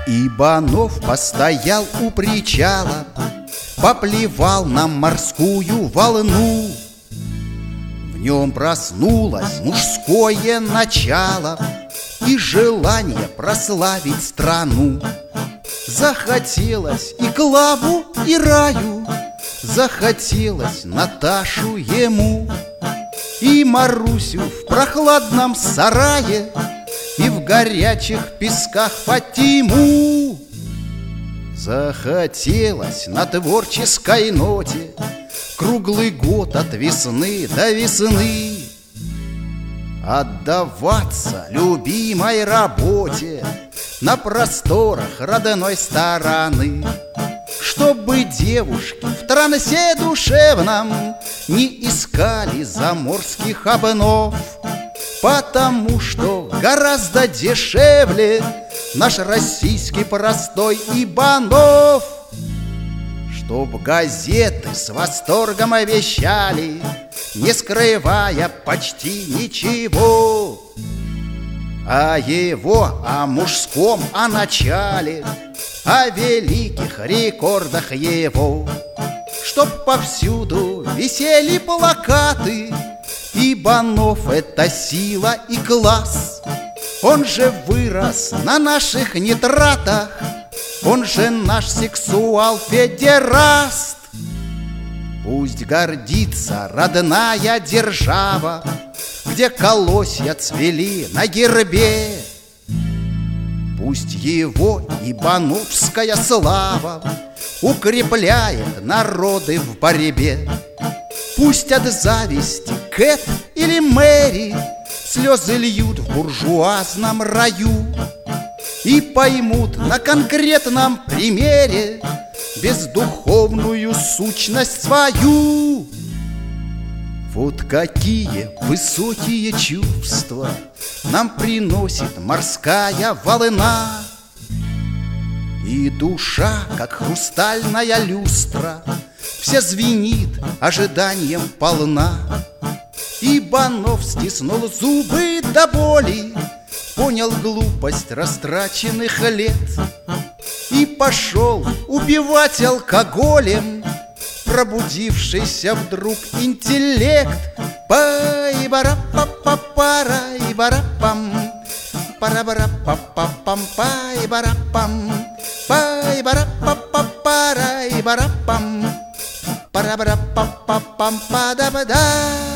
Ибанов постоял у причала, поплевал на морскую волну. В нем проснулось мужское начало и желание прославить страну. Захотелось и Клаву, и Раю, захотелось Наташу ему, и Марусю в прохладном сарае, и в горячих песках Фатиму. Захотелось на творческой ноте круглый год от весны до весны отдаваться любимой работе на просторах родной стороны, чтобы девушки в трансе душевном не искали заморских обнов, потому что гораздо дешевле наш российский простой Ибанов. Чтоб газеты с восторгом вещали, не скрывая почти ничего о мужском, о начале, о великих рекордах его. Чтоб повсюду висели плакаты: Ибанов — это сила и класс. Он же вырос на наших нитратах, он же наш сексуал-федераст. Пусть гордится родная держава, где колосья цвели на гербе. Пусть его ибановская слава укрепляет народы в борьбе. Пусть от зависти Кэт или Мэри слезы льют в буржуазном раю и поймут на конкретном примере бездуховную сущность свою. Вот какие высокие чувства нам приносит морская волна, и душа, как хрустальная люстра, вся звенит, ожиданием полна. Ибанов стиснул зубы до боли, понял глупость растраченных лет и пошел убивать алкоголем пробудившийся вдруг интеллект. Пай-бара-па-па-пара-и-бара-пам, пара-бара-па-па-пам, пай-бара-пам, пай-бара-па-па-пара-и-бара-пам, пара-бара-па-па-пам, па-да-ба-да.